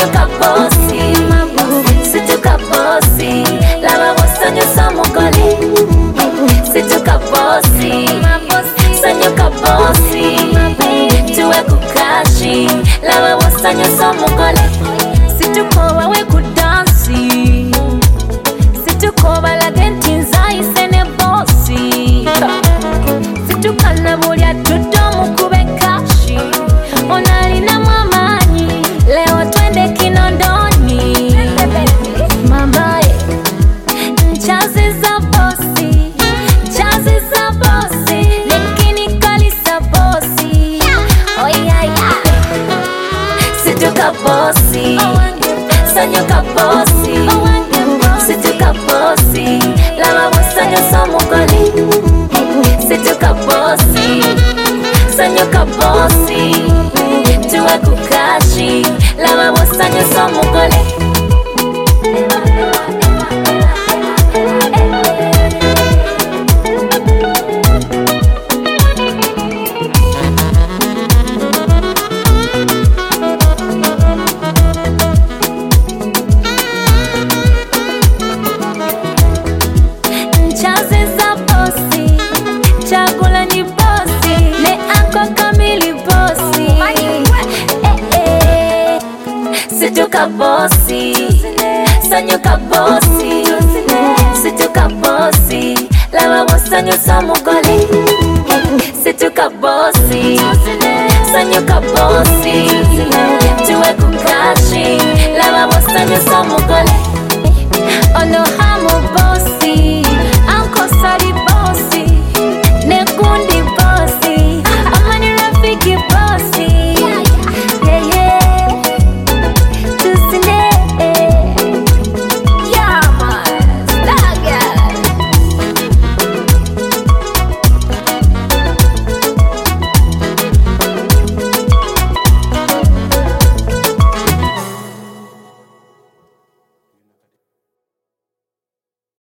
sanyuka bossy, situka bossy, lava bosanyusa mugole, situka bossy, sanyuka bossy, tuwe kukashi, lava bosanyusa mugole, situkoba we kudansi, situkoba lagenti nzaise ne bossy, situkana bulya tudomu kube kashi, onalina mwamanyi, leo twende Kinondoni, mamae, nchaziza bossy, nchaziza bossy, lakini kalisa bossy, oh yeah yeah, situka bossy, sanyuka bossy, situka bossy, lava bosanyusa mugole, situka bossy, sanyuka bossy, tuwe kukashi, lava bosanyusa mugole. Nchaziza bossy, chakula ni bossy, ne ako kamili bossy, situka bossy, sanyuka bossy, situka bossy, lava bosanyusa mugole, situka bossy, sanyuka bossy, tuwe kukashi, lava bosanyusa mugole.